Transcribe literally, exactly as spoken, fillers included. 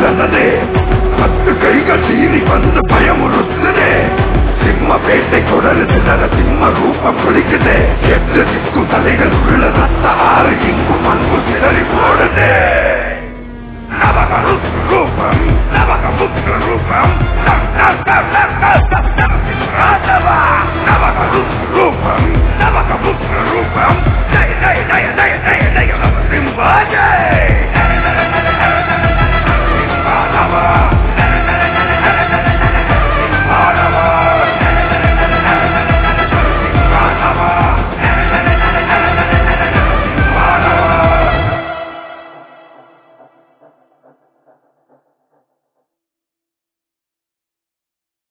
பிறந்ததே, பத்து கைகள் சீறி வந்து பயமுறுத்துதே, சிம்ம பேட்டை தொடரு சிதற சிம்ம ரூபம் குளிக்குதே, எட்டு திக்கும் தலைகள் உள்ள ரத்த ஆறு இங்கும் அன்பு சிதறி போடுதே. நவகருத்ர ரூபம் நவகமுத்ர ரூபம் நவகருத்ர ரூபம் நவகமுத்ர ரூபம்